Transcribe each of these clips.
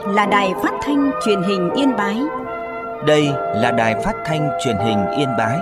là Đài Phát thanh Truyền hình Yên Bái. Đây là Đài Phát thanh Truyền hình Yên Bái.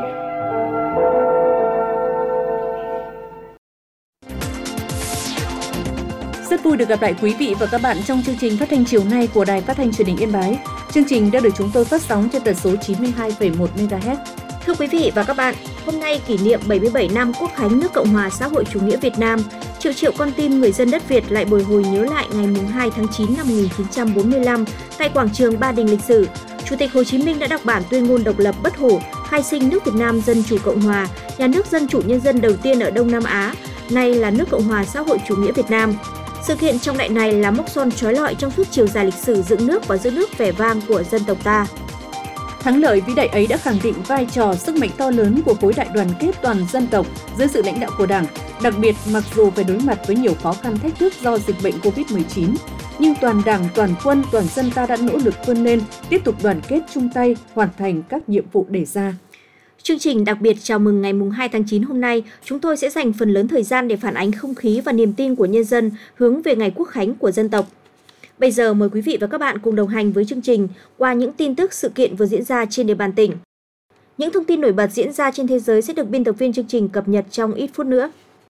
Rất vui được gặp lại quý vị và các bạn trong chương trình phát thanh chiều nay của Đài Phát thanh Truyền hình Yên Bái. Chương trình đã được chúng tôi phát sóng trên tần số 92,1 MHz. Thưa quý vị và các bạn, hôm nay kỷ niệm 77 năm Quốc khánh nước Cộng hòa xã hội chủ nghĩa Việt Nam, triệu triệu con tim người dân đất Việt lại bồi hồi nhớ lại ngày 2 tháng 9 năm 1945 tại quảng trường Ba Đình lịch sử. Chủ tịch Hồ Chí Minh đã đọc bản tuyên ngôn độc lập bất hủ, khai sinh nước Việt Nam Dân chủ Cộng hòa, nhà nước dân chủ nhân dân đầu tiên ở Đông Nam Á, nay là nước Cộng hòa xã hội chủ nghĩa Việt Nam. Sự kiện trọng đại này là mốc son chói lọi trong suốt chiều dài lịch sử dựng nước và giữ nước vẻ vang của dân tộc ta. Thắng lợi vĩ đại ấy đã khẳng định vai trò sức mạnh to lớn của khối đại đoàn kết toàn dân tộc dưới sự lãnh đạo của Đảng. Đặc biệt, mặc dù phải đối mặt với nhiều khó khăn thách thức do dịch bệnh Covid-19, nhưng toàn Đảng, toàn quân, toàn dân ta đã nỗ lực vươn lên, tiếp tục đoàn kết chung tay hoàn thành các nhiệm vụ đề ra. Chương trình đặc biệt chào mừng ngày 2 tháng 9 hôm nay, chúng tôi sẽ dành phần lớn thời gian để phản ánh không khí và niềm tin của nhân dân hướng về ngày Quốc khánh của dân tộc. Bây giờ mời quý vị và các bạn cùng đồng hành với chương trình qua những tin tức sự kiện vừa diễn ra trên địa bàn tỉnh. Những thông tin nổi bật diễn ra trên thế giới sẽ được biên tập viên chương trình cập nhật trong ít phút nữa.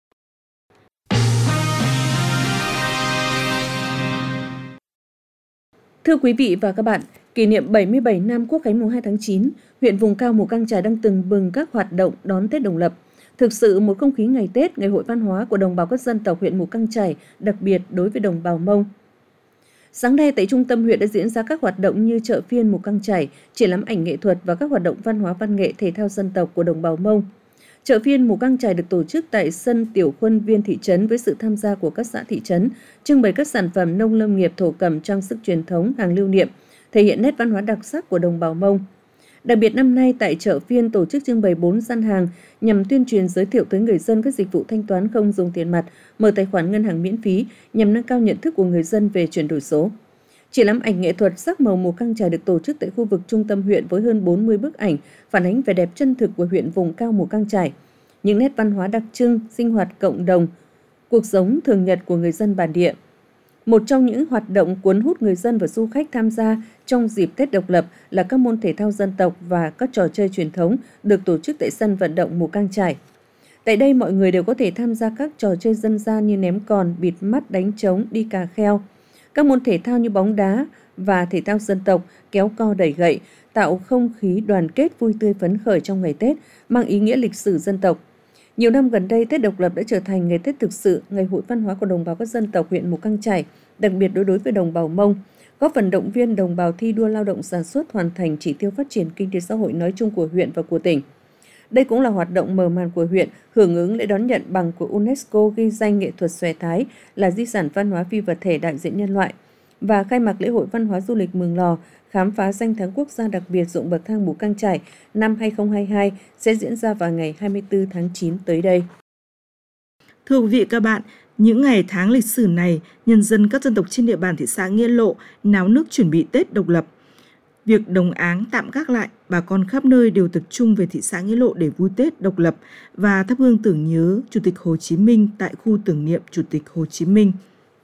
Thưa quý vị và các bạn, kỷ niệm 77 năm Quốc khánh mùng 2 tháng 9, huyện vùng cao Mù Căng Chải đang từng bừng các hoạt động đón Tết độc lập. Thực sự một không khí ngày Tết, ngày hội văn hóa của đồng bào các dân tộc huyện Mù Căng Chải, đặc biệt đối với đồng bào Mông. Sáng nay tại trung tâm huyện đã diễn ra các hoạt động như chợ phiên Mù Căng Chải, triển lãm ảnh nghệ thuật và các hoạt động văn hóa văn nghệ thể thao dân tộc của đồng bào Mông. Chợ phiên Mù Căng Chải được tổ chức tại sân Tiểu Khuân Viên thị trấn với sự tham gia của các xã thị trấn, trưng bày các sản phẩm nông lâm nghiệp thổ cẩm, trang sức truyền thống, hàng lưu niệm, thể hiện nét văn hóa đặc sắc của đồng bào Mông. Đặc biệt năm nay tại chợ phiên tổ chức trưng bày 4 gian hàng nhằm tuyên truyền giới thiệu tới người dân các dịch vụ thanh toán không dùng tiền mặt, mở tài khoản ngân hàng miễn phí nhằm nâng cao nhận thức của người dân về chuyển đổi số. Triển lãm ảnh nghệ thuật sắc màu Mù Căng Chải được tổ chức tại khu vực trung tâm huyện với hơn 40 bức ảnh phản ánh vẻ đẹp chân thực của huyện vùng cao Mù Căng Chải, những nét văn hóa đặc trưng, sinh hoạt cộng đồng, cuộc sống thường nhật của người dân bản địa. Một trong những hoạt động cuốn hút người dân và du khách tham gia trong dịp Tết độc lập là các môn thể thao dân tộc và các trò chơi truyền thống được tổ chức tại sân vận động Mù Căng Chải. Tại đây mọi người đều có thể tham gia các trò chơi dân gian như ném còn, bịt mắt, đánh trống, đi cà kheo. Các môn thể thao như bóng đá và thể thao dân tộc, kéo co đẩy gậy tạo không khí đoàn kết vui tươi phấn khởi trong ngày Tết, mang ý nghĩa lịch sử dân tộc. Nhiều năm gần đây, Tết độc lập đã trở thành ngày Tết thực sự, ngày hội văn hóa của đồng bào các dân tộc huyện Mù Căng Chải, đặc biệt đối với đồng bào Mông, góp phần động viên đồng bào thi đua lao động sản xuất hoàn thành chỉ tiêu phát triển kinh tế xã hội nói chung của huyện và của tỉnh. Đây cũng là hoạt động mở màn của huyện hưởng ứng lễ đón nhận bằng của UNESCO ghi danh nghệ thuật xòe Thái là di sản văn hóa phi vật thể đại diện nhân loại và khai mạc lễ hội văn hóa du lịch Mường Lò khám phá danh thắng quốc gia đặc biệt ruộng bậc thang Mù Căng Chải năm 2022 sẽ diễn ra vào ngày 24 tháng 9 tới đây. Thưa quý vị và các bạn, những ngày tháng lịch sử này, nhân dân các dân tộc trên địa bàn thị xã Nghĩa Lộ náo nức chuẩn bị Tết độc lập. Việc đồng áng tạm gác lại, bà con khắp nơi đều tập trung về thị xã Nghĩa Lộ để vui Tết độc lập và thắp hương tưởng nhớ Chủ tịch Hồ Chí Minh tại khu tưởng niệm Chủ tịch Hồ Chí Minh.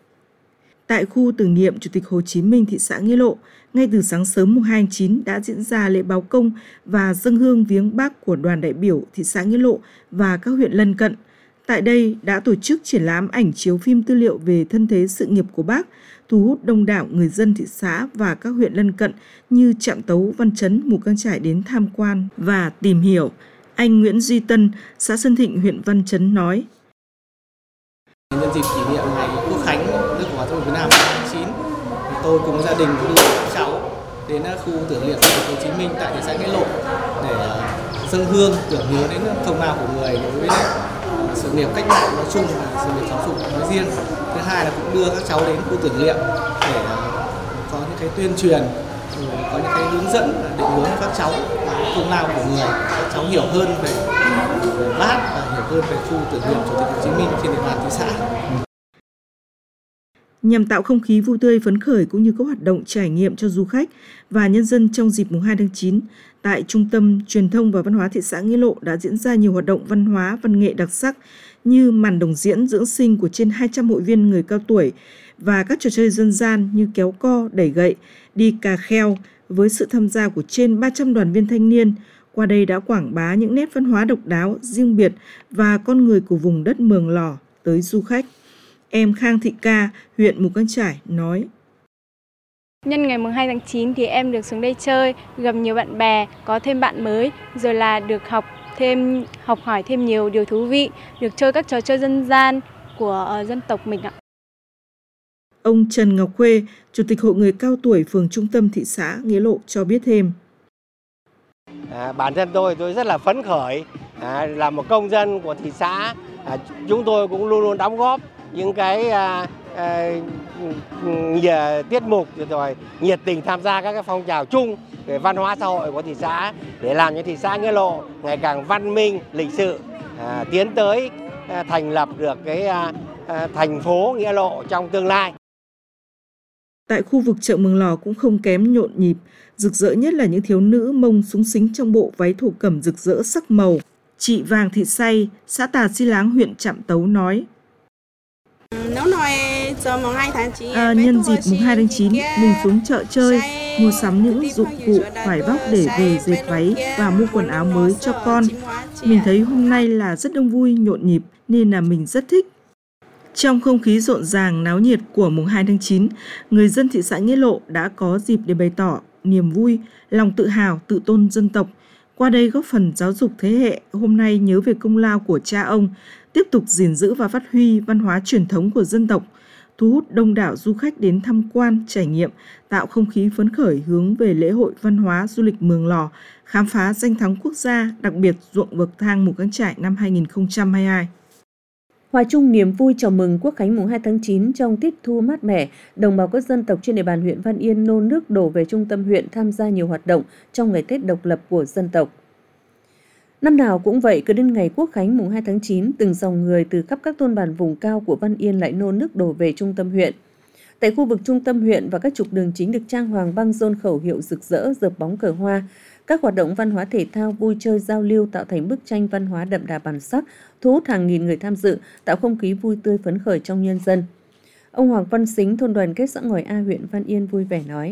Tại khu tưởng niệm Chủ tịch Hồ Chí Minh thị xã Nghĩa Lộ, ngay từ sáng sớm mùng 2 tháng 9 đã diễn ra lễ báo công và dâng hương viếng Bác của đoàn đại biểu thị xã Nghĩa Lộ và các huyện lân cận. Tại đây đã tổ chức triển lãm ảnh chiếu phim tư liệu về thân thế sự nghiệp của Bác, thu hút đông đảo người dân thị xã và các huyện lân cận như Trạm Tấu, Văn Chấn, Mù Căng Chải đến tham quan và tìm hiểu. Anh Nguyễn Duy Tân, xã Sơn Thịnh, huyện Văn Chấn nói: Nhân dịp kỷ niệm ngày Quốc khánh nước Cộng hòa xã hội Việt Nam 2 tháng 9, tôi cùng gia đình đưa các cháu đến khu tưởng niệm Chủ tịch Hồ Chí Minh tại thị xã Nghĩa Lộ để dâng hương tưởng nhớ đến công lao của người đối với sự nghiệp cách mạng nói chung và sự nghiệp giáo dục nói riêng. Thứ hai là cũng đưa các cháu đến khu tưởng niệm để có những cái tuyên truyền, có những cái hướng dẫn định hướng các cháu công lao của người, các cháu hiểu hơn về Bác và hiểu hơn về khu tưởng niệm Chủ tịch Hồ Chí Minh trên địa bàn thị xã. Nhằm tạo không khí vui tươi phấn khởi cũng như các hoạt động trải nghiệm cho du khách và nhân dân trong dịp mùng 2 tháng 9, tại Trung tâm Truyền thông và Văn hóa thị xã Nghĩa Lộ đã diễn ra nhiều hoạt động văn hóa, văn nghệ đặc sắc như màn đồng diễn dưỡng sinh của trên 200 hội viên người cao tuổi và các trò chơi dân gian như kéo co, đẩy gậy, đi cà kheo với sự tham gia của trên 300 đoàn viên thanh niên. Qua đây đã quảng bá những nét văn hóa độc đáo, riêng biệt và con người của vùng đất Mường Lò tới du khách. Em Khang Thị Ca, huyện Mù Cang Chải nói: Nhân ngày 2 tháng 9 thì em được xuống đây chơi, gặp nhiều bạn bè, có thêm bạn mới, rồi là được học hỏi thêm nhiều điều thú vị, được chơi các trò chơi dân gian của dân tộc mình ạ. Ông Trần Ngọc Khuê, Chủ tịch Hội người cao tuổi phường Trung tâm thị xã Nghĩa Lộ cho biết thêm. Bản thân tôi rất là phấn khởi, là một công dân của thị xã, chúng tôi cũng luôn luôn đóng góp những cái tiết mục rồi nhiệt tình tham gia các cái phong trào chung về văn hóa xã hội của thị xã để làm cho thị xã Nghĩa Lộ ngày càng văn minh, lịch sự, tiến tới thành lập được cái thành phố Nghĩa Lộ trong tương lai. Tại khu vực chợ Mường Lò cũng không kém nhộn nhịp, rực rỡ nhất là những thiếu nữ Mông xúng xính trong bộ váy thổ cẩm rực rỡ sắc màu. Chị Vàng Thị Say, xã Tà Si Láng, huyện Trạm Tấu nói: nhân dịp mùng 2 tháng 9, mình xuống chợ chơi, mua sắm những dụng cụ vải vóc để về dệt váy và mua quần áo mới cho con. Mình thấy hôm nay là rất đông vui, nhộn nhịp nên là mình rất thích. Trong không khí rộn ràng, náo nhiệt của mùng 2 tháng 9, người dân thị xã Nghĩa Lộ đã có dịp để bày tỏ niềm vui, lòng tự hào, tự tôn dân tộc. Qua đây góp phần giáo dục thế hệ hôm nay nhớ về công lao của cha ông, tiếp tục gìn giữ và phát huy văn hóa truyền thống của dân tộc, thu hút đông đảo du khách đến tham quan, trải nghiệm, tạo không khí phấn khởi hướng về lễ hội văn hóa du lịch Mường Lò, khám phá danh thắng quốc gia, đặc biệt ruộng bậc thang Mù Cang Chải năm 2022. Hòa chung niềm vui chào mừng Quốc khánh mùng 2 tháng 9 trong tiết thu mát mẻ, đồng bào các dân tộc trên địa bàn huyện Văn Yên nôn nức đổ về trung tâm huyện tham gia nhiều hoạt động trong ngày Tết độc lập của dân tộc. Năm nào cũng vậy, cứ đến ngày Quốc khánh mùng 2 tháng 9, từng dòng người từ khắp các thôn bản vùng cao của Văn Yên lại nôn nức đổ về trung tâm huyện. Tại khu vực trung tâm huyện và các trục đường chính được trang hoàng băng rôn khẩu hiệu rực rỡ, dợp bóng cờ hoa. Các hoạt động văn hóa thể thao, vui chơi, giao lưu tạo thành bức tranh văn hóa đậm đà bản sắc, thu hút hàng nghìn người tham dự, tạo không khí vui tươi phấn khởi trong nhân dân. Ông Hoàng Văn Sính, thôn đoàn kết xã Ngòi A, huyện Văn Yên vui vẻ nói: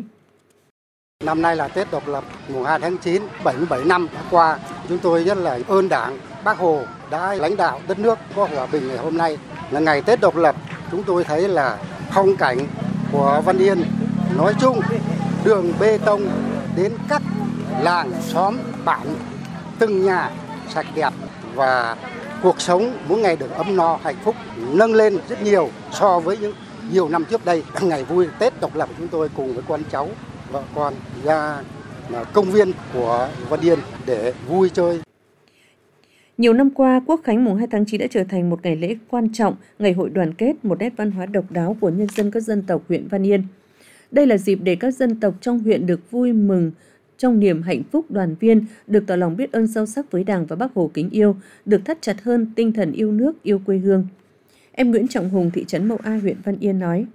Năm nay là Tết độc lập mùng 2 tháng 9, 77 năm đã qua, chúng tôi rất là ơn Đảng, Bác Hồ đã lãnh đạo đất nước có hòa bình ngày hôm nay. Là ngày Tết độc lập, chúng tôi thấy là phong cảnh của Văn Yên nói chung, đường bê tông đến các làng, xóm, bản, từng nhà sạch đẹp và cuộc sống mỗi ngày được ấm no, hạnh phúc, nâng lên rất nhiều so với những nhiều năm trước đây. Ngày vui Tết độc lập chúng tôi cùng với con cháu, vợ con ra công viên của Văn Yên để vui chơi. Nhiều năm qua, Quốc khánh mùng 2 tháng 9 đã trở thành một ngày lễ quan trọng, ngày hội đoàn kết, một nét văn hóa độc đáo của nhân dân các dân tộc huyện Văn Yên. Đây là dịp để các dân tộc trong huyện được vui mừng trong niềm hạnh phúc đoàn viên, được tỏ lòng biết ơn sâu sắc với Đảng và Bác Hồ kính yêu, được thắt chặt hơn tinh thần yêu nước, yêu quê hương. Em Nguyễn Trọng Hùng, thị trấn Mậu A, huyện Văn Yên nói: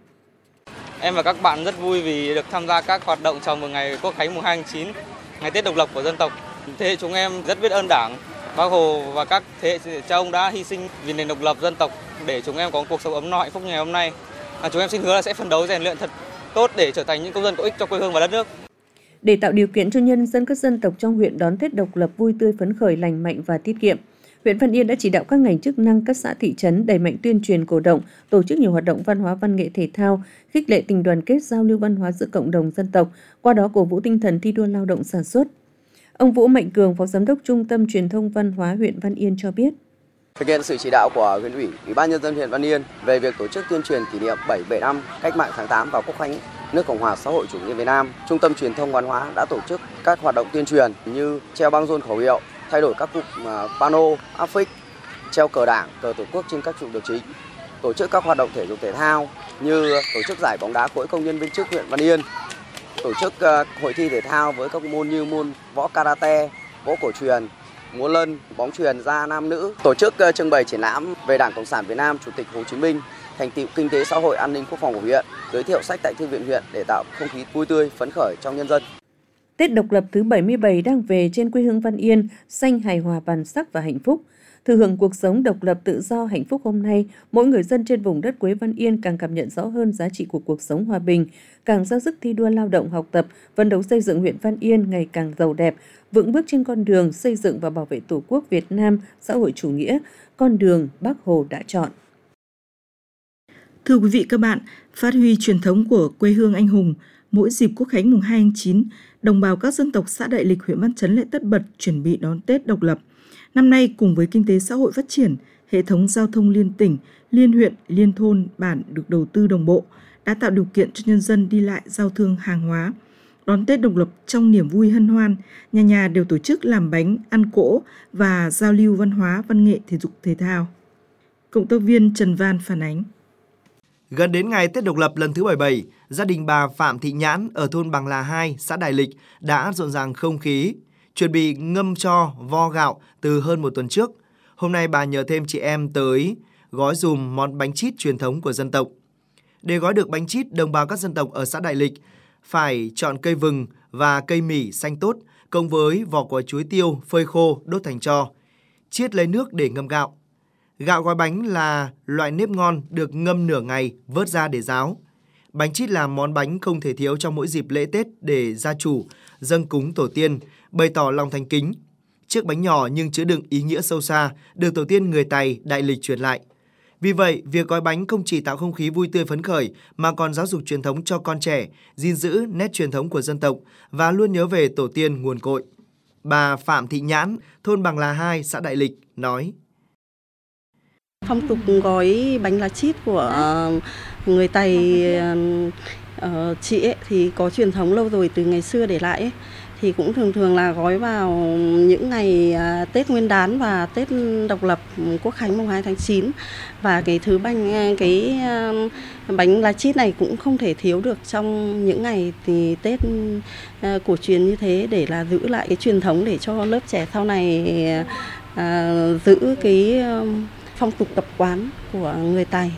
Em và các bạn rất vui vì được tham gia các hoạt động chào mừng ngày Quốc khánh mùng 2 tháng 9, ngày Tết độc lập của dân tộc. Thế hệ chúng em rất biết ơn Đảng, Bác Hồ và các thế hệ cha ông đã hy sinh vì nền độc lập dân tộc để chúng em có cuộc sống ấm no hạnh phúc như ngày hôm nay. Chúng em xin hứa là sẽ phấn đấu rèn luyện thật tốt để trở thành những công dân có ích cho quê hương và đất nước. Để tạo điều kiện cho nhân dân các dân tộc trong huyện đón Tết độc lập vui tươi phấn khởi, lành mạnh và tiết kiệm, huyện Văn Yên đã chỉ đạo các ngành chức năng, các xã thị trấn đẩy mạnh tuyên truyền cổ động, tổ chức nhiều hoạt động văn hóa văn nghệ thể thao, khích lệ tình đoàn kết, giao lưu văn hóa giữa cộng đồng dân tộc, qua đó cổ vũ tinh thần thi đua lao động sản xuất. Ông Vũ Mạnh Cường, Phó Giám đốc Trung tâm Truyền thông Văn hóa huyện Văn Yên cho biết: Thực hiện sự chỉ đạo của huyện ủy, Ủy ban nhân dân huyện Văn Yên về việc tổ chức tuyên truyền kỷ niệm 77 năm Cách mạng tháng 8 và Quốc khánh nước Cộng hòa xã hội chủ nghĩa Việt Nam, Trung tâm Truyền thông Văn hóa đã tổ chức các hoạt động tuyên truyền như treo băng rôn khẩu hiệu, thay đổi các cụm pano, áp phích, treo cờ Đảng, cờ Tổ quốc trên các trục đường chính, tổ chức các hoạt động thể dục thể thao như tổ chức giải bóng đá khối công nhân viên chức huyện Văn Yên, tổ chức hội thi thể thao với các môn như môn võ karate, võ cổ truyền, múa lân, bóng chuyền gia nam nữ, tổ chức trưng bày triển lãm về Đảng Cộng sản Việt Nam, Chủ tịch Hồ Chí Minh, thành tựu kinh tế xã hội, an ninh quốc phòng của huyện, giới thiệu sách tại thư viện huyện để tạo không khí vui tươi phấn khởi trong nhân dân. Tết độc lập thứ 77 đang về trên quê hương Văn Yên, xanh hài hòa bản sắc và hạnh phúc. Thừa hưởng cuộc sống độc lập tự do hạnh phúc hôm nay, mỗi người dân trên vùng đất Quế Văn Yên càng cảm nhận rõ hơn giá trị của cuộc sống hòa bình, càng ra sức thi đua lao động học tập, phấn đấu xây dựng huyện Văn Yên ngày càng giàu đẹp, vững bước trên con đường xây dựng và bảo vệ Tổ quốc Việt Nam xã hội chủ nghĩa, con đường Bác Hồ đã chọn. Thưa quý vị các bạn, phát huy truyền thống của quê hương anh hùng, mỗi dịp Quốc khánh mùng 2 tháng 9, đồng bào các dân tộc xã Đại Lịch, huyện Văn Chấn lại tất bật chuẩn bị đón Tết độc lập. Năm nay, cùng với kinh tế xã hội phát triển, hệ thống giao thông liên tỉnh, liên huyện, liên thôn, bản được đầu tư đồng bộ, đã tạo điều kiện cho nhân dân đi lại giao thương hàng hóa. Đón Tết độc lập trong niềm vui hân hoan, nhà nhà đều tổ chức làm bánh, ăn cỗ và giao lưu văn hóa, văn nghệ, thể dục thể thao. Cộng tác viên Trần Văn phản ánh. Gần đến ngày Tết độc lập lần thứ 77, gia đình bà Phạm Thị Nhãn ở thôn Bằng Là 2, xã Đại Lịch đã rộn ràng không khí, chuẩn bị ngâm tro, vo gạo từ hơn một tuần trước. Hôm nay bà nhờ thêm chị em tới gói dùm món bánh chít truyền thống của dân tộc. Để gói được bánh chít, đồng bào các dân tộc ở xã Đại Lịch phải chọn cây vừng và cây mỉ xanh tốt, cộng với vỏ quả chuối tiêu phơi khô đốt thành tro, chiết lấy nước để ngâm gạo. Gạo gói bánh là loại nếp ngon được ngâm nửa ngày, vớt ra để ráo. Bánh chít là món bánh không thể thiếu trong mỗi dịp lễ Tết để gia chủ dâng cúng tổ tiên, bày tỏ lòng thành kính. Chiếc bánh nhỏ nhưng chứa đựng ý nghĩa sâu xa, được tổ tiên người Tày Đại Lịch truyền lại. Vì vậy, việc gói bánh không chỉ tạo không khí vui tươi phấn khởi mà còn giáo dục truyền thống cho con trẻ, gìn giữ nét truyền thống của dân tộc và luôn nhớ về tổ tiên nguồn cội. Bà Phạm Thị Nhãn, thôn Bằng Là 2, xã Đại Lịch nói: Phong tục gói bánh lá chít của người Tày chị ấy thì có truyền thống lâu rồi, từ ngày xưa để lại ấy. Thì cũng thường là gói vào những ngày Tết Nguyên đán và Tết độc lập Quốc khánh mùng 2 tháng 9. Và cái bánh lá chít này cũng không thể thiếu được trong những ngày thì Tết cổ truyền như thế, để là giữ lại cái truyền thống để cho lớp trẻ sau này giữ cái phong tục tập quán của người Tày.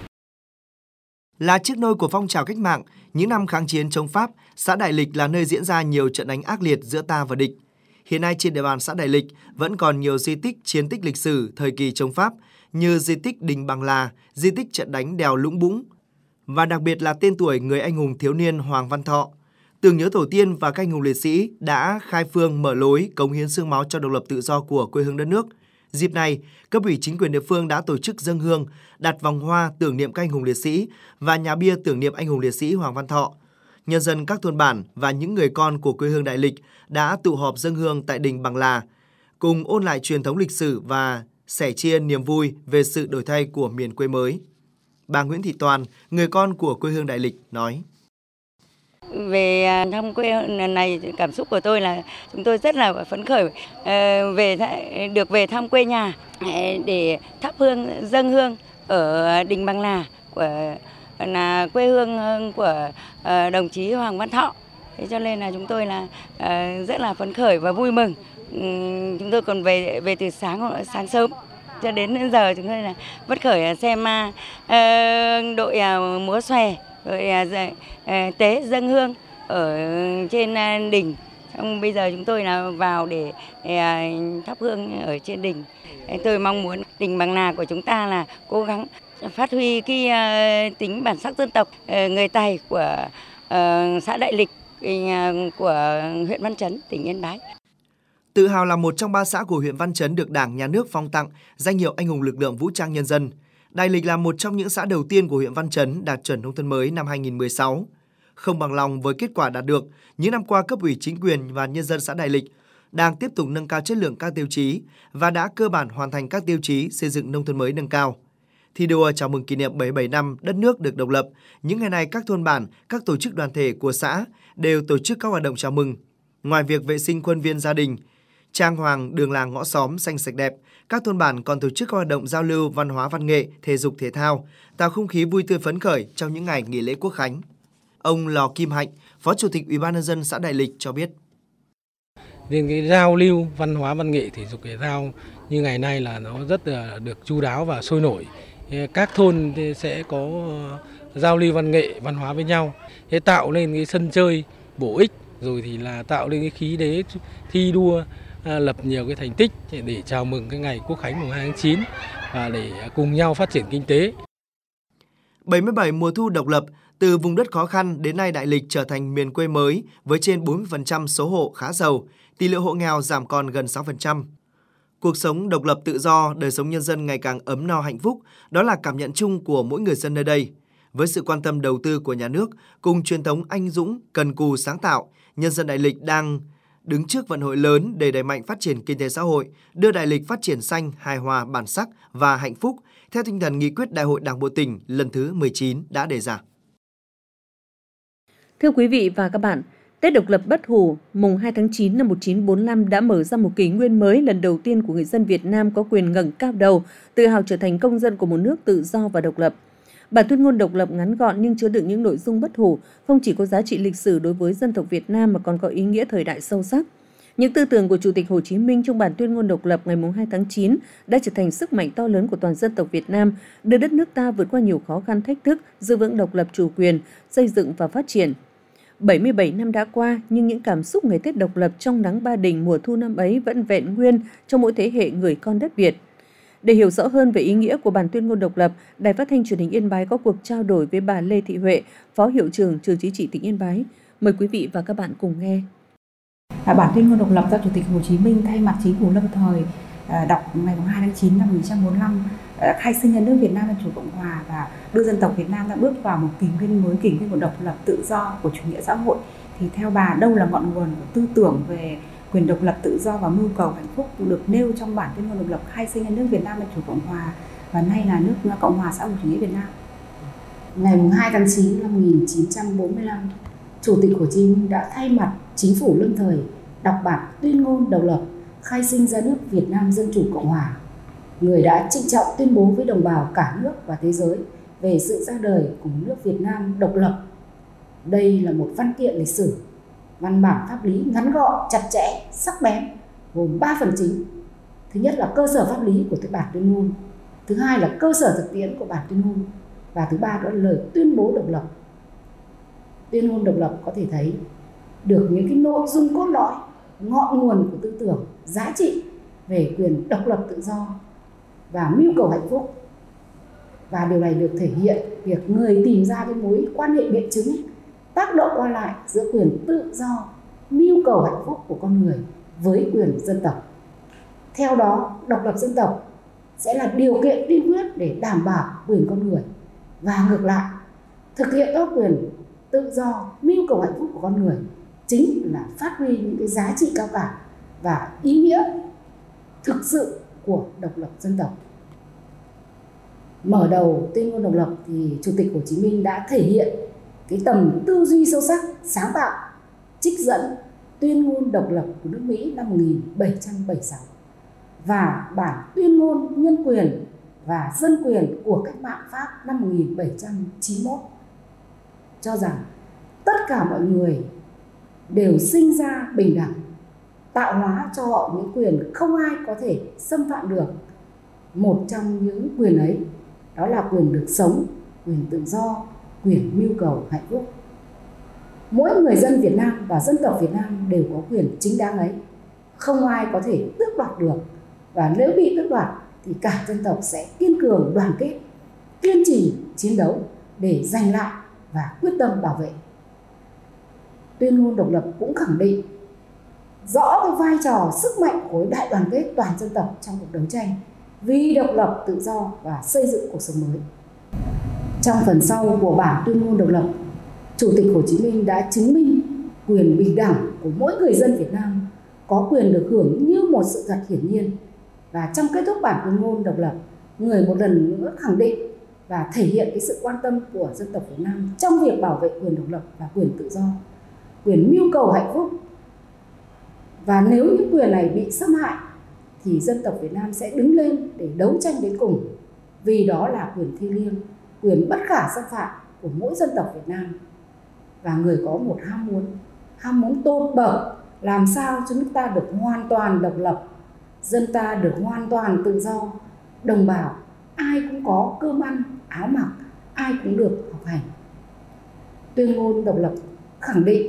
Là chiếc nôi của phong trào cách mạng, những năm kháng chiến chống Pháp, xã Đại Lịch là nơi diễn ra nhiều trận đánh ác liệt giữa ta và địch. Hiện nay trên địa bàn xã Đại Lịch vẫn còn nhiều di tích chiến tích lịch sử thời kỳ chống Pháp như di tích Đình Bằng Là, di tích trận đánh đèo Lũng Bũng và đặc biệt là tên tuổi người anh hùng thiếu niên Hoàng Văn Thọ. Tưởng nhớ tổ tiên và các anh hùng liệt sĩ đã khai phương mở lối cống hiến xương máu cho độc lập tự do của quê hương đất nước. Dịp này, cấp ủy chính quyền địa phương đã tổ chức dâng hương, đặt vòng hoa tưởng niệm các anh hùng liệt sĩ và nhà bia tưởng niệm anh hùng liệt sĩ Hoàng Văn Thọ. Nhân dân các thôn bản và những người con của quê hương Đại Lịch đã tụ họp dâng hương tại đình Bằng Là, cùng ôn lại truyền thống lịch sử và sẻ chia niềm vui về sự đổi thay của miền quê mới. Bà Nguyễn Thị Toàn, người con của quê hương Đại Lịch, nói: Về thăm quê hương này, cảm xúc của tôi là chúng tôi rất là phấn khởi được về thăm quê nhà để thắp hương, dâng hương ở đình Bằng Là là quê hương của đồng chí Hoàng Văn Thọ. Thế cho nên là chúng tôi là rất là phấn khởi và vui mừng. Chúng tôi còn về từ sáng sớm cho đến giờ chúng tôi là phấn khởi xem đội múa xòe rồi tế dâng hương ở trên đỉnh. Bây giờ chúng tôi là vào để thắp hương ở trên đỉnh. Tôi mong muốn đình Bằng Là của chúng ta là cố gắng phát huy cái tính bản sắc dân tộc người Tày của xã Đại Lịch, của huyện Văn Chấn, tỉnh Yên Bái. Tự hào là một trong 3 xã của huyện Văn Chấn được Đảng, Nhà nước phong tặng danh hiệu anh hùng lực lượng vũ trang nhân dân. Đại Lịch là một trong những xã đầu tiên của huyện Văn Chấn đạt chuẩn nông thôn mới năm 2016. Không bằng lòng với kết quả đạt được, những năm qua cấp ủy chính quyền và nhân dân xã Đại Lịch đang tiếp tục nâng cao chất lượng các tiêu chí và đã cơ bản hoàn thành các tiêu chí xây dựng nông thôn mới nâng cao. Thi đua chào mừng kỷ niệm 77 năm đất nước được độc lập, những ngày này các thôn bản, các tổ chức đoàn thể của xã đều tổ chức các hoạt động chào mừng. Ngoài việc vệ sinh khuôn viên gia đình, trang hoàng đường làng ngõ xóm xanh sạch đẹp, các thôn bản còn tổ chức các hoạt động giao lưu văn hóa văn nghệ, thể dục thể thao, tạo không khí vui tươi phấn khởi trong những ngày nghỉ lễ Quốc khánh. Ông Lò Kim Hạnh, Phó Chủ tịch Ủy ban nhân dân xã Đại Lịch cho biết: Nên cái giao lưu văn hóa văn nghệ, thể dục thể thao như ngày nay là nó rất là được chu đáo và sôi nổi. Các thôn sẽ có giao lưu văn nghệ, văn hóa với nhau, tạo nên cái sân chơi bổ ích rồi thì là tạo lên cái khí thế thi đua, lập nhiều cái thành tích để chào mừng cái ngày Quốc khánh mùng 2 tháng 9 và để cùng nhau phát triển kinh tế. 77 mùa thu độc lập, từ vùng đất khó khăn đến nay Đại Lịch trở thành miền quê mới với trên 40% số hộ khá giàu, tỷ lệ hộ nghèo giảm còn gần 6%. Cuộc sống độc lập tự do, đời sống nhân dân ngày càng ấm no hạnh phúc, đó là cảm nhận chung của mỗi người dân nơi đây. Với sự quan tâm đầu tư của nhà nước, cùng truyền thống anh dũng, cần cù sáng tạo, nhân dân Đại Lịch đang đứng trước vận hội lớn để đẩy mạnh phát triển kinh tế xã hội, đưa Đại Lịch phát triển xanh, hài hòa, bản sắc và hạnh phúc, theo tinh thần nghị quyết Đại hội Đảng bộ tỉnh lần thứ 19 đã đề ra. Thưa quý vị và các bạn, Tết độc lập Bất Hủ mùng 2 tháng 9 năm 1945 đã mở ra một kỷ nguyên mới lần đầu tiên của người dân Việt Nam có quyền ngẩng cao đầu, tự hào trở thành công dân của một nước tự do và độc lập. Bản tuyên ngôn độc lập ngắn gọn nhưng chứa đựng những nội dung bất hủ, không chỉ có giá trị lịch sử đối với dân tộc Việt Nam mà còn có ý nghĩa thời đại sâu sắc. Những tư tưởng của Chủ tịch Hồ Chí Minh trong bản tuyên ngôn độc lập ngày 2 tháng 9 đã trở thành sức mạnh to lớn của toàn dân tộc Việt Nam, đưa đất nước ta vượt qua nhiều khó khăn thách thức, giữ vững độc lập chủ quyền, xây dựng và phát triển. 77 năm đã qua, nhưng những cảm xúc ngày Tết độc lập trong nắng Ba Đình mùa thu năm ấy vẫn vẹn nguyên trong mỗi thế hệ người con đất Việt. Để hiểu rõ hơn về ý nghĩa của bản tuyên ngôn độc lập, Đài Phát thanh Truyền hình Yên Bái có cuộc trao đổi với bà Lê Thị Huệ, Phó Hiệu trưởng Trường Chính trị tỉnh Yên Bái. Mời quý vị và các bạn cùng nghe. Bản tuyên ngôn độc lập do Chủ tịch Hồ Chí Minh thay mặt Chính phủ lâm thời đọc ngày 2 tháng 9 năm 1945 khai sinh nhà nước Việt Nam Dân chủ Cộng hòa và đưa dân tộc Việt Nam đã bước vào một kỷ nguyên mới, kỷ nguyên của độc lập tự do, của chủ nghĩa xã hội. Thì theo bà, đâu là ngọn nguồn của tư tưởng về quyền độc lập tự do và mưu cầu hạnh phúc được nêu trong bản tuyên ngôn độc lập khai sinh nhà nước Việt Nam Dân chủ Cộng hòa và nay là nước Cộng hòa xã hội chủ nghĩa Việt Nam? Ngày 2 tháng 9 năm 1945, Chủ tịch Hồ Chí Minh đã thay mặt Chính phủ lâm thời đọc bản tuyên ngôn độc lập khai sinh ra nước Việt Nam Dân chủ Cộng hòa. Người đã trịnh trọng tuyên bố với đồng bào cả nước và thế giới về sự ra đời của nước Việt Nam độc lập. Đây là một văn kiện lịch sử, văn bản pháp lý ngắn gọn, chặt chẽ, sắc bén, gồm 3 phần chính. Thứ nhất là cơ sở pháp lý của bản tuyên ngôn, thứ hai là cơ sở thực tiễn của bản tuyên ngôn, và thứ ba đó là lời tuyên bố độc lập. Tuyên ngôn độc lập có thể thấy được những cái nội dung cốt lõi, ngọn nguồn của tư tưởng, giá trị về quyền độc lập tự do và mưu cầu hạnh phúc. Và điều này được thể hiện việc người tìm ra cái mối quan hệ biện chứng, tác động qua lại giữa quyền tự do, mưu cầu hạnh phúc của con người với quyền dân tộc. Theo đó, độc lập dân tộc sẽ là điều kiện tiên quyết để đảm bảo quyền con người. Và ngược lại, thực hiện tốt quyền tự do, mưu cầu hạnh phúc của con người chính là phát huy những cái giá trị cao cả và ý nghĩa thực sự của độc lập dân tộc. Mở đầu tuyên ngôn độc lập thì Chủ tịch Hồ Chí Minh đã thể hiện cái tầm tư duy sâu sắc, sáng tạo, trích dẫn tuyên ngôn độc lập của nước Mỹ năm 1776 và bản tuyên ngôn nhân quyền và dân quyền của cách mạng Pháp năm 1791, cho rằng tất cả mọi người đều sinh ra bình đẳng, tạo hóa cho họ những quyền không ai có thể xâm phạm được. Một trong những quyền ấy đó là quyền được sống, quyền tự do, quyền mưu cầu hạnh phúc. Mỗi người dân Việt Nam và dân tộc Việt Nam đều có quyền chính đáng ấy, không ai có thể tước đoạt được, và nếu bị tước đoạt thì cả dân tộc sẽ kiên cường đoàn kết, kiên trì chiến đấu để giành lại và quyết tâm bảo vệ. Tuyên ngôn độc lập cũng khẳng định rõ cái vai trò sức mạnh của đại đoàn kết toàn dân tộc trong cuộc đấu tranh vì độc lập tự do và xây dựng cuộc sống mới. Trong phần sau của bản tuyên ngôn độc lập, Chủ tịch Hồ Chí Minh đã chứng minh quyền bình đẳng của mỗi người dân Việt Nam có quyền được hưởng như một sự thật hiển nhiên. Và trong kết thúc bản tuyên ngôn độc lập, người một lần nữa khẳng định và thể hiện cái sự quan tâm của dân tộc Việt Nam trong việc bảo vệ quyền độc lập và quyền tự do, quyền mưu cầu hạnh phúc. Và nếu những quyền này bị xâm hại thì dân tộc Việt Nam sẽ đứng lên để đấu tranh đến cùng, vì đó là quyền thiêng liêng, quyền bất khả xâm phạm của mỗi dân tộc Việt Nam. Và người có một ham muốn tột bậc, làm sao cho nước ta được hoàn toàn độc lập, dân ta được hoàn toàn tự do, đồng bào ai cũng có cơm ăn, áo mặc, ai cũng được học hành. Tuyên ngôn độc lập khẳng định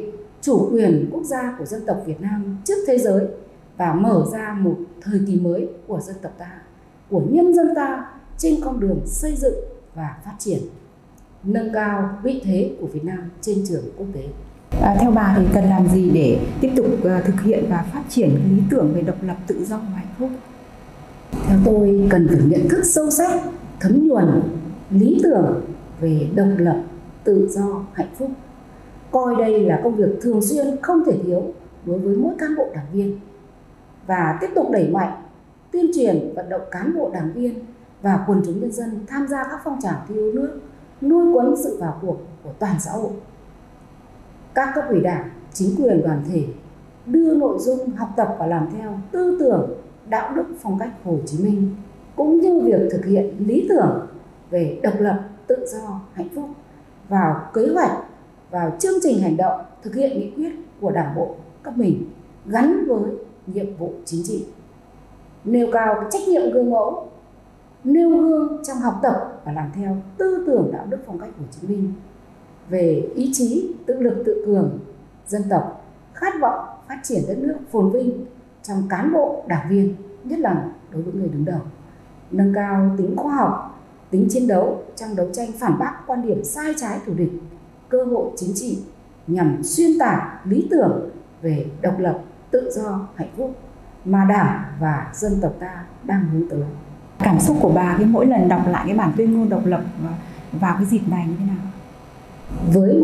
chủ quyền quốc gia của dân tộc Việt Nam trước thế giới và mở ra một thời kỳ mới của dân tộc ta, của nhân dân ta trên con đường xây dựng và phát triển, nâng cao vị thế của Việt Nam trên trường quốc tế. Theo bà thì cần làm gì để tiếp tục thực hiện và phát triển lý tưởng về độc lập, tự do và hạnh phúc? Theo tôi, cần phải nhận thức sâu sắc, thấm nhuần lý tưởng về độc lập, tự do, hạnh phúc. Coi đây là công việc thường xuyên không thể thiếu đối với mỗi cán bộ đảng viên. Và tiếp tục đẩy mạnh, tuyên truyền, vận động cán bộ đảng viên và quần chúng nhân dân tham gia các phong trào thi đua nước, nuôi quấn sự vào cuộc của toàn xã hội. Các cấp ủy đảng, chính quyền, đoàn thể đưa nội dung học tập và làm theo tư tưởng, đạo đức, phong cách Hồ Chí Minh, cũng như việc thực hiện lý tưởng về độc lập, tự do, hạnh phúc vào kế hoạch, vào chương trình hành động thực hiện nghị quyết của Đảng bộ cấp mình gắn với nhiệm vụ chính trị. Nêu cao trách nhiệm gương mẫu, nêu gương trong học tập và làm theo tư tưởng, đạo đức, phong cách Hồ Chí Minh về ý chí tự lực tự cường dân tộc, khát vọng phát triển đất nước phồn vinh trong cán bộ đảng viên, nhất là đối với người đứng đầu. Nâng cao tính khoa học, tính chiến đấu trong đấu tranh phản bác quan điểm sai trái thù địch, cơ hội chính trị nhằm xuyên tạc lý tưởng về độc lập, tự do, hạnh phúc mà Đảng và dân tộc ta đang hướng tới. Cảm xúc của bà khi mỗi lần đọc lại cái bản tuyên ngôn độc lập vào cái dịp này như thế nào? Với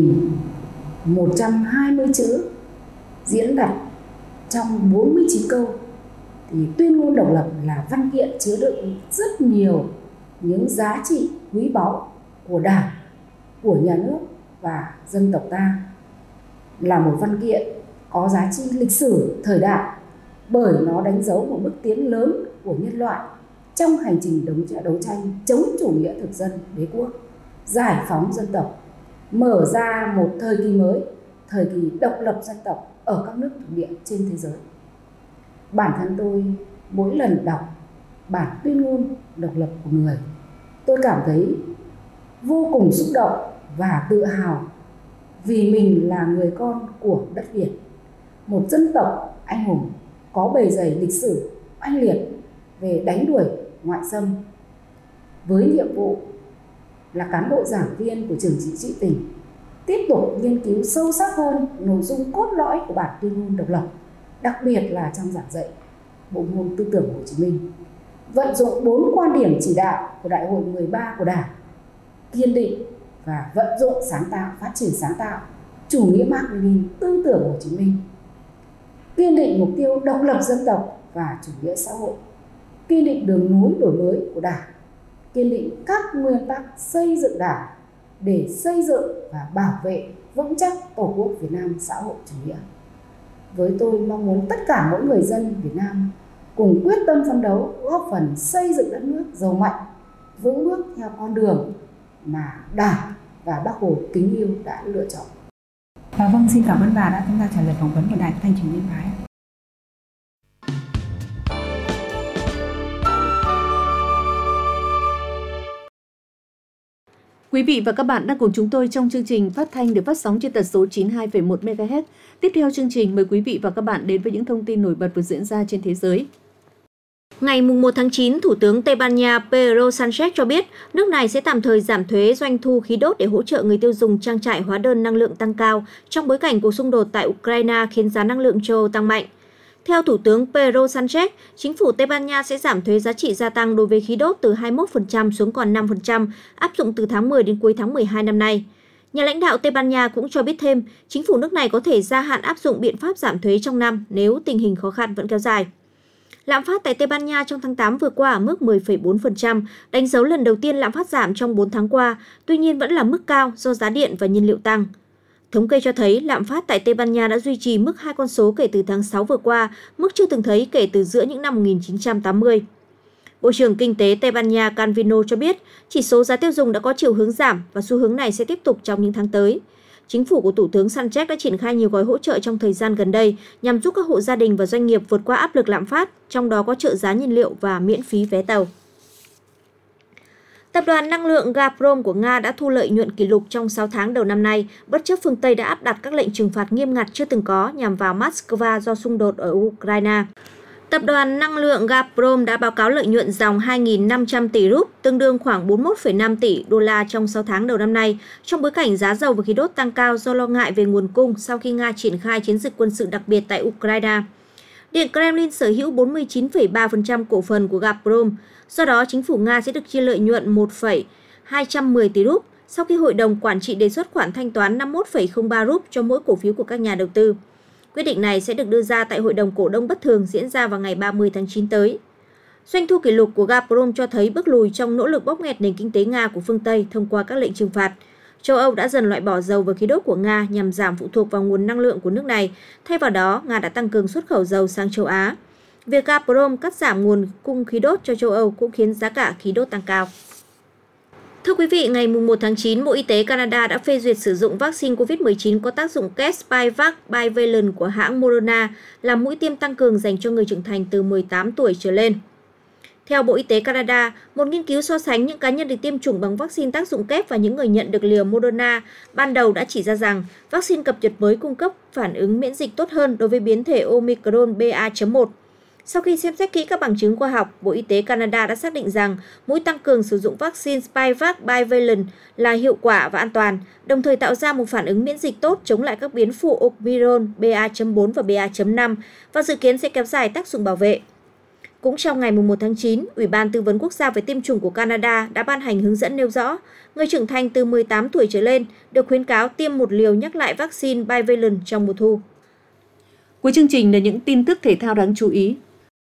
1.120 chữ diễn đạt trong 49 câu thì tuyên ngôn độc lập là văn kiện chứa đựng rất nhiều những giá trị quý báu của Đảng, của nhà nước và dân tộc ta. Là một văn kiện có giá trị lịch sử thời đại bởi nó đánh dấu một bước tiến lớn của nhân loại trong hành trình đấu tranh chống chủ nghĩa thực dân đế quốc, giải phóng dân tộc, mở ra một thời kỳ mới, thời kỳ độc lập dân tộc ở các nước thuộc địa trên thế giới. Bản thân tôi mỗi lần đọc bản tuyên ngôn độc lập của người, tôi cảm thấy vô cùng xúc động và tự hào vì mình là người con của đất Việt, một dân tộc anh hùng có bề dày lịch sử oanh liệt về đánh đuổi ngoại xâm. Với nhiệm vụ là cán bộ giảng viên của trường chính trị tỉnh, tiếp tục nghiên cứu sâu sắc hơn nội dung cốt lõi của bản tuyên ngôn độc lập, đặc biệt là trong giảng dạy bộ môn tư tưởng Hồ Chí Minh, vận dụng 4 quan điểm chỉ đạo của Đại hội 13 của Đảng, kiên định và vận dụng sáng tạo, phát triển sáng tạo chủ nghĩa Mác Lênin, tư tưởng Hồ Chí Minh, kiên định mục tiêu độc lập dân tộc và chủ nghĩa xã hội, kiên định đường lối đổi mới của Đảng, kiên định các nguyên tắc xây dựng Đảng để xây dựng và bảo vệ vững chắc Tổ quốc Việt Nam xã hội chủ nghĩa. Với tôi mong muốn tất cả mỗi người dân Việt Nam cùng quyết tâm phấn đấu góp phần xây dựng đất nước giàu mạnh, vững bước theo con đường mà Đảng và Bác Hồ kính yêu đã lựa chọn. Vâng, xin cảm ơn bà đã tham gia trả lời phỏng vấn của Đài Phát thanh Truyền hình Yên Bái. Quý vị và các bạn đang cùng chúng tôi trong chương trình phát thanh được phát sóng trên tần số 92,1 MHz. Tiếp theo chương trình, mời quý vị và các bạn đến với những thông tin nổi bật vừa diễn ra trên thế giới. Ngày 1 tháng 9, Thủ tướng Tây Ban Nha Pedro Sánchez cho biết nước này sẽ tạm thời giảm thuế doanh thu khí đốt để hỗ trợ người tiêu dùng trang trải hóa đơn năng lượng tăng cao trong bối cảnh cuộc xung đột tại Ukraine khiến giá năng lượng châu Âu tăng mạnh. Theo Thủ tướng Pedro Sánchez, chính phủ Tây Ban Nha sẽ giảm thuế giá trị gia tăng đối với khí đốt từ 21% xuống còn 5%, áp dụng từ tháng 10 đến cuối tháng 12 năm nay. Nhà lãnh đạo Tây Ban Nha cũng cho biết thêm, chính phủ nước này có thể gia hạn áp dụng biện pháp giảm thuế trong năm nếu tình hình khó khăn vẫn kéo dài. Lạm phát tại Tây Ban Nha trong tháng 8 vừa qua ở mức 10,4%, đánh dấu lần đầu tiên lạm phát giảm trong 4 tháng qua, tuy nhiên vẫn là mức cao do giá điện và nhiên liệu tăng. Thống kê cho thấy lạm phát tại Tây Ban Nha đã duy trì mức 2 con số kể từ tháng 6 vừa qua, mức chưa từng thấy kể từ giữa những năm 1980. Bộ trưởng Kinh tế Tây Ban Nha Calvino cho biết chỉ số giá tiêu dùng đã có chiều hướng giảm và xu hướng này sẽ tiếp tục trong những tháng tới. Chính phủ của Thủ tướng Sánchez đã triển khai nhiều gói hỗ trợ trong thời gian gần đây nhằm giúp các hộ gia đình và doanh nghiệp vượt qua áp lực lạm phát, trong đó có trợ giá nhiên liệu và miễn phí vé tàu. Tập đoàn năng lượng Gazprom của Nga đã thu lợi nhuận kỷ lục trong 6 tháng đầu năm nay, bất chấp phương Tây đã áp đặt các lệnh trừng phạt nghiêm ngặt chưa từng có nhằm vào Moscow do xung đột ở Ukraine. Tập đoàn năng lượng Gazprom đã báo cáo lợi nhuận dòng 2.500 tỷ rúp, tương đương khoảng 41,5 tỷ đô la trong 6 tháng đầu năm nay, trong bối cảnh giá dầu và khí đốt tăng cao do lo ngại về nguồn cung sau khi Nga triển khai chiến dịch quân sự đặc biệt tại Ukraine. Điện Kremlin sở hữu 49,3% cổ phần của Gazprom, do đó chính phủ Nga sẽ được chia lợi nhuận 1,210 tỷ rúp sau khi Hội đồng Quản trị đề xuất khoản thanh toán 51,03 rúp cho mỗi cổ phiếu của các nhà đầu tư. Quyết định này sẽ được đưa ra tại Hội đồng Cổ đông bất thường diễn ra vào ngày 30 tháng 9 tới. Doanh thu kỷ lục của Gazprom cho thấy bước lùi trong nỗ lực bóp nghẹt nền kinh tế Nga của phương Tây thông qua các lệnh trừng phạt. Châu Âu đã dần loại bỏ dầu và khí đốt của Nga nhằm giảm phụ thuộc vào nguồn năng lượng của nước này. Thay vào đó, Nga đã tăng cường xuất khẩu dầu sang châu Á. Việc Gazprom cắt giảm nguồn cung khí đốt cho châu Âu cũng khiến giá cả khí đốt tăng cao. Thưa quý vị, ngày 1 tháng 9, Bộ Y tế Canada đã phê duyệt sử dụng vaccine COVID-19 có tác dụng kép Spikevax Bivalent của hãng Moderna làm mũi tiêm tăng cường dành cho người trưởng thành từ 18 tuổi trở lên. Theo Bộ Y tế Canada, một nghiên cứu so sánh những cá nhân được tiêm chủng bằng vaccine tác dụng kép và những người nhận được liều Moderna ban đầu đã chỉ ra rằng vaccine cập nhật mới cung cấp phản ứng miễn dịch tốt hơn đối với biến thể Omicron BA.1. Sau khi xem xét kỹ các bằng chứng khoa học, Bộ Y tế Canada đã xác định rằng mũi tăng cường sử dụng vaccine Spikevax Bivalent là hiệu quả và an toàn, đồng thời tạo ra một phản ứng miễn dịch tốt chống lại các biến phụ Omicron BA.4 và BA.5 và dự kiến sẽ kéo dài tác dụng bảo vệ. Cũng trong ngày 1 tháng 9, Ủy ban Tư vấn Quốc gia về tiêm chủng của Canada đã ban hành hướng dẫn nêu rõ người trưởng thành từ 18 tuổi trở lên được khuyến cáo tiêm một liều nhắc lại vaccine Bivalent trong mùa thu. Cuối chương trình là những tin tức thể thao đáng chú ý.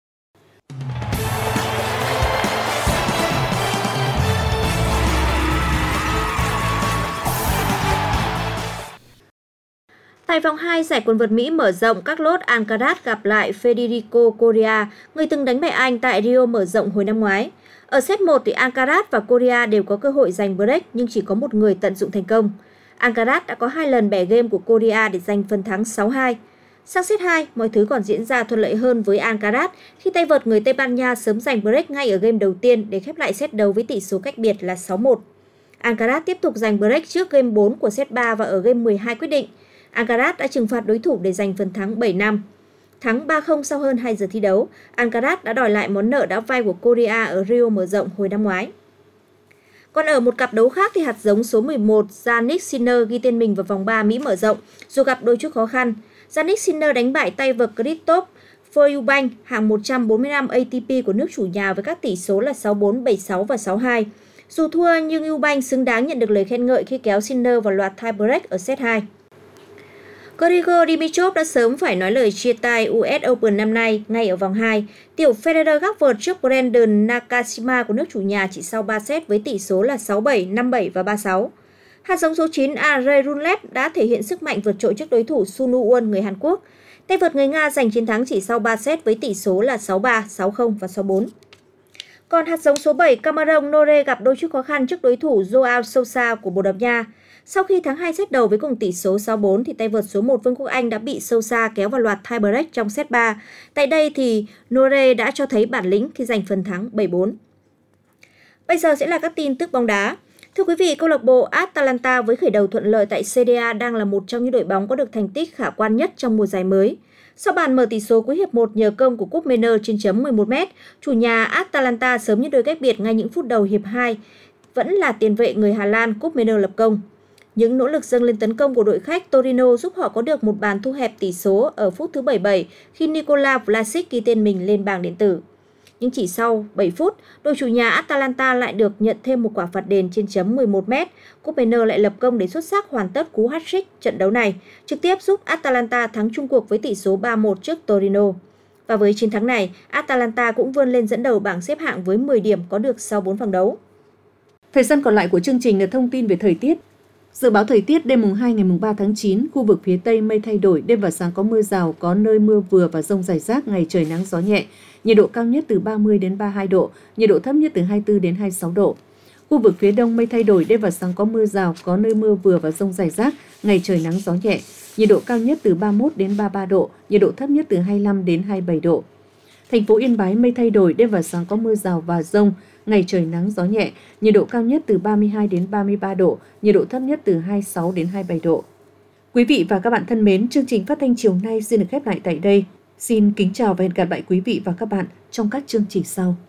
Tại vòng 2 giải quần vợt Mỹ mở rộng, Carlos Alcaraz gặp lại Federico Coria, người từng đánh bại anh tại Rio mở rộng hồi năm ngoái. Ở set 1 thì Alcaraz và Coria đều có cơ hội giành break nhưng chỉ có một người tận dụng thành công. Alcaraz đã có 2 lần bẻ game của Coria để giành phần thắng 6-2. Sang set 2, mọi thứ còn diễn ra thuận lợi hơn với Alcaraz khi tay vợt người Tây Ban Nha sớm giành break ngay ở game đầu tiên để khép lại set đấu với tỷ số cách biệt là 6-1. Alcaraz tiếp tục giành break trước game 4 của set 3 và ở game 12 quyết định. Alcaraz đã trừng phạt đối thủ để giành phần thắng 7-5. Thắng 3-0 sau hơn 2 giờ thi đấu, Alcaraz đã đòi lại món nợ đã vay của Coria ở Rio mở rộng hồi năm ngoái. Còn ở một cặp đấu khác thì hạt giống số 11 Jannik Sinner ghi tên mình vào vòng 3 Mỹ mở rộng dù gặp đôi chút khó khăn. Jannik Sinner đánh bại tay vợt Christoph Feuerbank hạng 145 ATP của nước chủ nhà với các tỷ số là 6-4, 7-6 và 6-2. Dù thua nhưng Eubank xứng đáng nhận được lời khen ngợi khi kéo Sinner vào loạt tie break ở set 2. Grigor Dimitrov đã sớm phải nói lời chia tay US Open năm nay ngay ở vòng 2. Tiểu Federer gác vợt trước Brandon Nakashima của nước chủ nhà chỉ sau 3 set với tỷ số là 6-7, 5-7 và 3-6. Hạt giống số 9 Andrei Rublev đã thể hiện sức mạnh vượt trội trước đối thủ Sun Woo-won người Hàn Quốc. Tay vợt người Nga giành chiến thắng chỉ sau 3 set với tỷ số là 6-3, 6-0 và 6-4. Còn hạt giống số 7 Cameron Norrie gặp đôi chút khó khăn trước đối thủ Joao Sousa của Bồ Đào Nha. Sau khi thắng 2 set đầu với cùng tỷ số 6-4 thì tay vợt số 1 Vương quốc Anh đã bị Sousa kéo vào loạt tie break trong set 3. Tại đây thì Norrie đã cho thấy bản lĩnh khi giành phần thắng 7-4. Bây giờ sẽ là các tin tức bóng đá. Thưa quý vị, câu lạc bộ Atalanta với khởi đầu thuận lợi tại Serie A đang là một trong những đội bóng có được thành tích khả quan nhất trong mùa giải mới. Sau bàn mở tỷ số cuối hiệp 1 nhờ công của Koopmeiners trên chấm 11m, chủ nhà Atalanta sớm như đôi cách biệt ngay những phút đầu hiệp 2 vẫn là tiền vệ người Hà Lan Koopmeiners lập công. Những nỗ lực dâng lên tấn công của đội khách Torino giúp họ có được một bàn thu hẹp tỷ số ở phút thứ 77 khi Nikola Vlasic ghi tên mình lên bảng điện tử. Nhưng chỉ sau 7 phút, đội chủ nhà Atalanta lại được nhận thêm một quả phạt đền trên chấm 11m. Koopmeiners lại lập công để xuất sắc hoàn tất cú hat-trick trận đấu này, trực tiếp giúp Atalanta thắng chung cuộc với tỷ số 3-1 trước Torino. Và với chiến thắng này, Atalanta cũng vươn lên dẫn đầu bảng xếp hạng với 10 điểm có được sau 4 vòng đấu. Thời gian còn lại của chương trình là thông tin về thời tiết. Dự báo thời tiết đêm mùng 2 ngày mùng 3 tháng 9, khu vực phía Tây mây thay đổi, đêm và sáng có mưa rào, có nơi mưa vừa và dông rải rác, ngày trời nắng gió nhẹ. Nhiệt độ cao nhất từ 30 đến 32 độ, nhiệt độ thấp nhất từ 24 đến 26 độ. Khu vực phía Đông mây thay đổi, đêm và sáng có mưa rào, có nơi mưa vừa và dông rải rác, ngày trời nắng gió nhẹ. Nhiệt độ cao nhất từ 31 đến 33 độ, nhiệt độ thấp nhất từ 25 đến 27 độ. Thành phố Yên Bái mây thay đổi, đêm và sáng có mưa rào và dông, ngày trời nắng gió nhẹ, nhiệt độ cao nhất từ 32 đến 33 độ, nhiệt độ thấp nhất từ 26 đến 27 độ. Quý vị và các bạn thân mến, chương trình phát thanh chiều nay xin được khép lại tại đây. Xin kính chào và hẹn gặp lại quý vị và các bạn trong các chương trình sau.